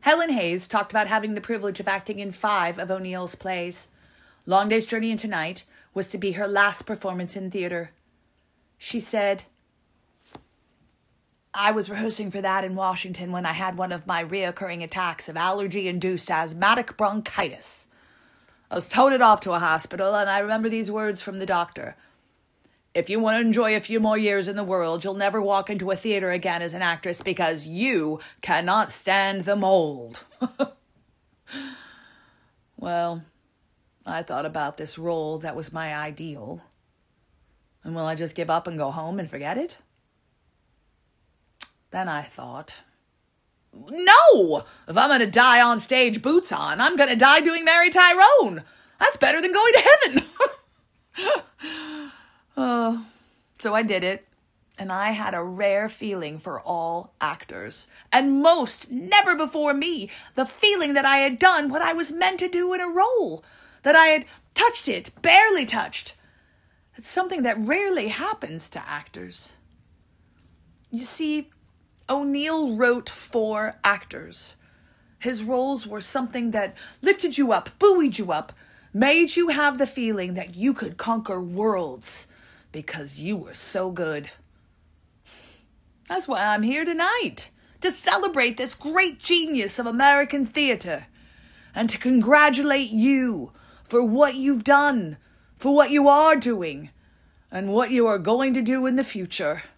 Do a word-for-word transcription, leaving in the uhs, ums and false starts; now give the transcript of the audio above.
Helen Hayes talked about having the privilege of acting in five of O'Neill's plays. Long Day's Journey into Night was to be her last performance in theater. She said, I was rehearsing for that in Washington when I had one of my reoccurring attacks of allergy-induced asthmatic bronchitis. I was toted off to a hospital, and I remember these words from the doctor. If you want to enjoy a few more years in the world, you'll never walk into a theater again as an actress because you cannot stand the mold. Well, I thought about this role that was my ideal. And will I just give up and go home and forget it? Then I thought, no! If I'm going to die on stage boots on, I'm going to die doing Mary Tyrone. That's better than going to heaven. uh, so I did it, and I had a rare feeling for all actors, and most, never before me, the feeling that I had done what I was meant to do in a role, that I had touched it, barely touched. It's something that rarely happens to actors. You see, O'Neill wrote for actors. His roles were something that lifted you up, buoyed you up, made you have the feeling that you could conquer worlds because you were so good. That's why I'm here tonight, to celebrate this great genius of American theater and to congratulate you for what you've done, for what you are doing, and what you are going to do in the future.